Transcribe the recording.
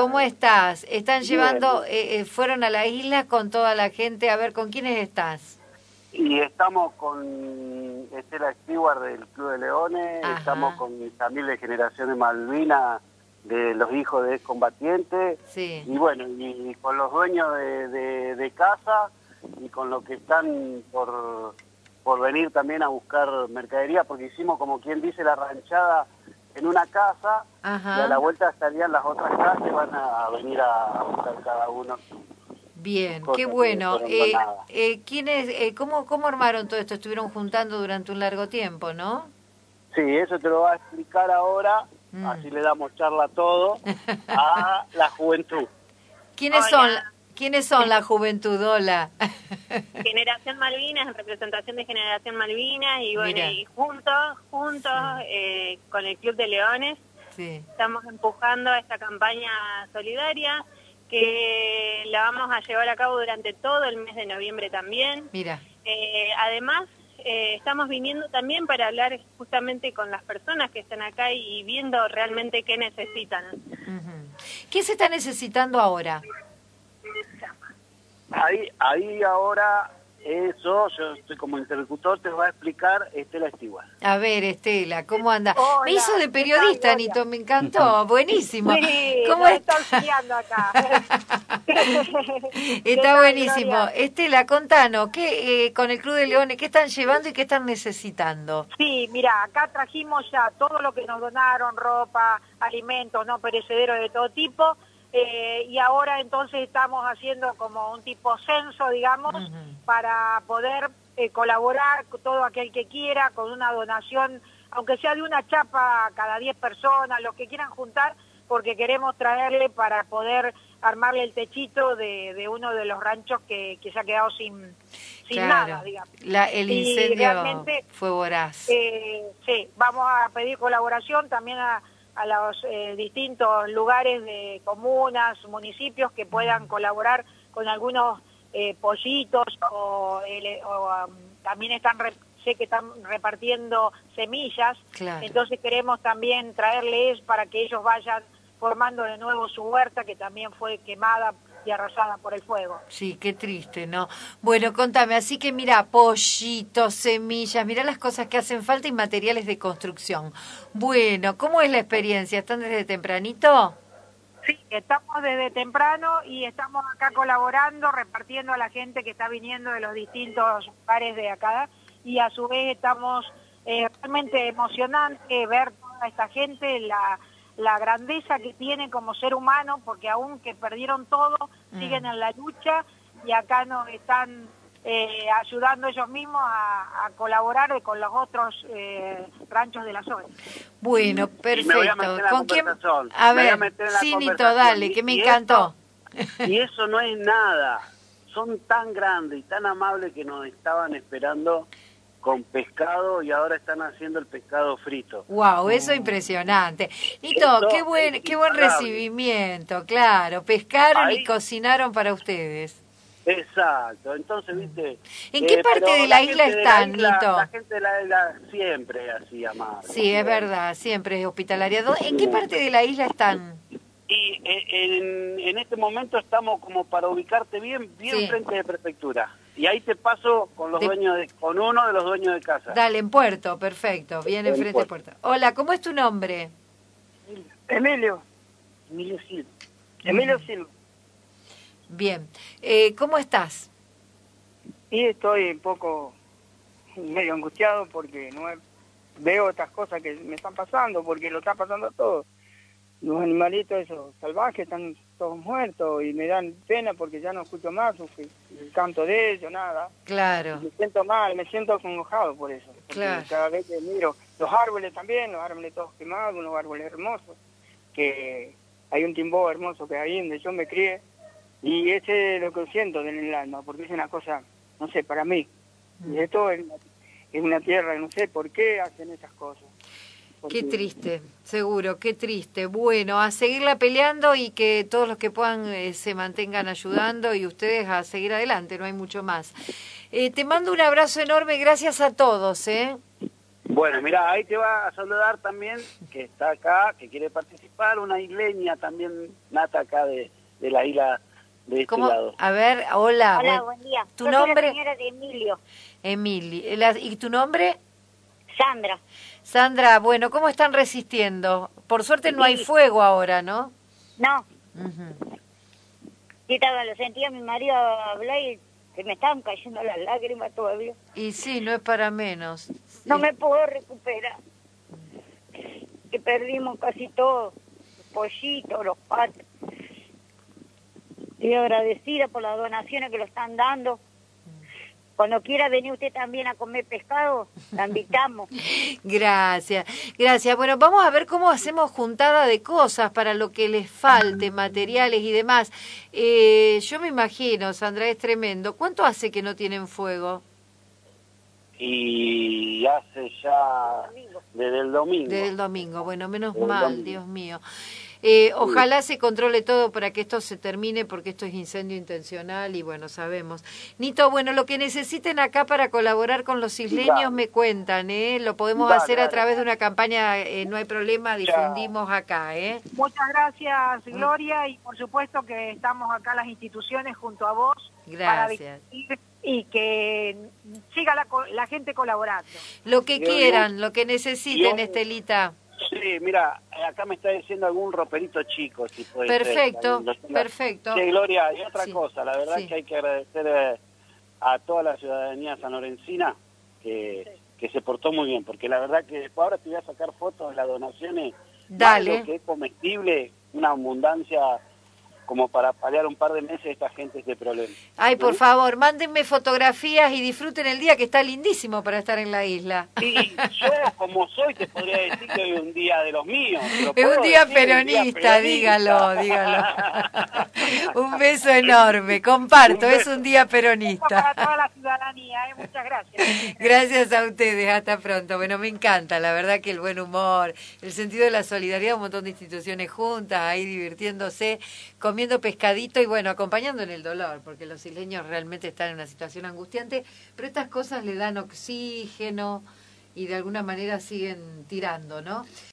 ¿Cómo estás? ¿Están Bien, llevando, bien. fueron a la isla con toda la gente? A ver, ¿con quiénes estás? Y estamos con Estela Stewart del Club de Leones, estamos Ajá, con mi familia de Generaciones Malvinas, de los hijos de excombatientes, sí. y bueno, y con los dueños de casa, y con los que están por venir también a buscar mercadería, porque hicimos, como quien dice, la ranchada en una casa, y a la Ajá, vuelta estarían las otras casas y van a venir a buscar cada uno sus bien, qué cosas que bueno. fueron donadas. ¿Quiénes, cómo armaron todo esto? Estuvieron juntando durante un largo tiempo, ¿no? Sí, eso te lo va a explicar ahora, Mm. así le damos charla a todo, a la juventud. ¿Quiénes son, Hola, quiénes son la juventud? Hola. Generación Malvinas, en representación de Generación Malvinas, y bueno, Mira, y juntos con el Club de Leones, sí, estamos empujando a esta campaña solidaria que la vamos a llevar a cabo durante todo el mes de noviembre también. mira. Además, estamos viniendo también para hablar justamente con las personas que están acá y viendo realmente qué necesitan. Ujú. ¿Qué se está necesitando ahora? Ahí ahora, eso, yo estoy como interlocutor, te va a explicar Estela Stewart. A ver, Estela, ¿cómo anda? Me Hola, hizo de ¿qué tal, periodista, Gloria? Anito, me encantó, buenísimo. Sí, ¿Cómo nos está está? auxiliando acá. ¿Qué Está tal, buenísimo. Gloria? Estela, contanos, ¿qué con el Club de Leones, qué están llevando y qué están necesitando? Sí, mira, acá trajimos ya todo lo que nos donaron, ropa, alimentos no perecederos de todo tipo, y ahora entonces estamos haciendo como un tipo censo, digamos, Ujú. para poder colaborar con todo aquel que quiera con una donación, aunque sea de una chapa cada 10 personas, los que quieran juntar, porque queremos traerle para poder armarle el techito de uno de los ranchos que se ha quedado sin Claro, nada, digamos. el Y incendio realmente fue voraz. sí, vamos a pedir colaboración también a los distintos lugares de comunas, municipios que puedan colaborar con algunos pollitos también sé que están repartiendo semillas, Claro. entonces queremos también traerles para que ellos vayan formando de nuevo su huerta que también fue quemada y arrasada por el fuego. Sí, qué triste, ¿no? Bueno, contame, así que mira, pollitos, semillas, mira las cosas que hacen falta y materiales de construcción. Bueno, ¿cómo es la experiencia? ¿Están desde tempranito? Sí, estamos desde temprano y estamos acá colaborando, repartiendo a la gente que está viniendo de los distintos lugares de acá y a su vez estamos realmente emocionante ver toda esta gente, la grandeza que tienen como ser humano, porque aunque perdieron todo, siguen en la lucha y acá nos están ayudando ellos mismos a colaborar con los otros ranchos de la zona. Bueno, Y me voy a meter perfecto. en la ¿Con quién? conversación. A Me voy a ver, meter en la sí, Nito, conversación. dale, que me Y encantó. eso no es nada. Son tan grandes y tan amables que nos estaban esperando con pescado y ahora están haciendo el pescado frito. Wow, eso es impresionante. Nito, Eso es qué buen impagable. recibimiento, claro. Pescaron y Ahí, cocinaron para ustedes. exacto. Entonces, viste, ¿En qué parte pero de la isla están, la Nito? gente de la isla siempre es así amable. Sí, es Siempre. verdad, siempre es hospitalaria. ¿En qué parte de la isla están? Y en este momento estamos como para ubicarte bien Sí. frente de prefectura. Y ahí te paso con los De- con uno de los dueños de casa. Dale, en Puerto, perfecto, bien En enfrente de Puerto. Puerto. Hola, ¿cómo es tu nombre? Emilio Silva. Silva. Bien. ¿Cómo estás? Y estoy un poco medio angustiado porque veo estas cosas que me están pasando, porque lo está pasando a todos. Los animalitos esos salvajes están todos muertos y me dan pena porque ya no escucho más el canto de ellos, nada. Claro, Me siento mal, me siento acongojado por eso. Porque Claro. cada vez que miro los árboles también, los árboles todos quemados, unos árboles hermosos, que hay un timbó hermoso que hay donde yo me crié, y ese es lo que siento en el alma, porque es una cosa, no sé, para mí. Y esto es una tierra, no sé por qué hacen esas cosas. qué Porque triste, seguro, qué triste. Bueno, a seguirla peleando y que todos los que puedan se mantengan ayudando y ustedes a seguir adelante, no hay mucho más. Te mando un abrazo enorme, gracias a todos, ¿eh? Bueno. Bueno, mira, ahí te va a saludar también, que está acá, que quiere participar, una isleña también nata acá de la isla de este ¿Cómo? lado. A ver, hola. Hola, buen día. ¿Tu Yo soy nombre? la señora de Emilio. ¿Y tu nombre? Sandra. Sandra, bueno, ¿cómo están resistiendo? Por suerte no hay Sí. fuego ahora, ¿no? No, Ujú. sí estaba, lo sentía mi marido hablar y se me estaban cayendo las lágrimas todavía. Y sí, no es para menos. No me puedo recuperar. Que perdimos casi todo. Los pollitos, los patos. Estoy agradecida por las donaciones que lo están dando. Cuando quiera venir usted también a comer pescado, la invitamos. Gracias, gracias. Bueno, vamos a ver cómo hacemos juntada de cosas para lo que les falte, materiales y demás. Yo me imagino, Sandra, es tremendo. ¿Cuánto hace que no tienen fuego? Y hace ya desde el domingo. Desde el domingo. Bueno, menos Desde el mal, domingo. Dios mío. Ojalá se controle todo para que esto se termine, porque esto es incendio intencional y bueno, sabemos. Nito, bueno, lo que necesiten acá para colaborar con los isleños Dale. me cuentan, ¿eh? Lo podemos Dale, hacer a dale. través de una campaña, no hay problema, difundimos acá, ¿eh? Muchas gracias, Gloria, y por supuesto que estamos acá las instituciones junto a vos para Gracias. difundir y que siga la gente colaborando. Lo que Bien, quieran, bien. lo que necesiten, Yo- Estelita. Sí, mira, acá me está diciendo algún roperito chico, si puede Perfecto, ser. perfecto. Sí, Gloria, y otra Sí, cosa, la verdad sí. es que hay que agradecer a toda la ciudadanía sanlorencina que se portó muy bien, porque la verdad que después ahora te voy a sacar fotos de las donaciones, Dale. más lo que es comestible, una abundancia como para paliar un par de meses esta gente este problema. Ay, por ¿Sí? favor, mándenme fotografías y disfruten el día, que está lindísimo para estar en la isla. Y yo, como soy, te podría decir que hoy es un día de los míos. te lo Es puedo un día decir, un día peronista, dígalo, peronista. dígalo. Un beso enorme, comparto, es un día Esto para peronista. toda la ciudadanía, muchas gracias. Gracias a ustedes, hasta pronto. Bueno, me encanta, la verdad que el buen humor, el sentido de la solidaridad, un montón de instituciones juntas, ahí divirtiéndose, comiendo pescadito y bueno, acompañando en el dolor, porque los isleños realmente están en una situación angustiante, pero estas cosas le dan oxígeno y de alguna manera siguen tirando, ¿no?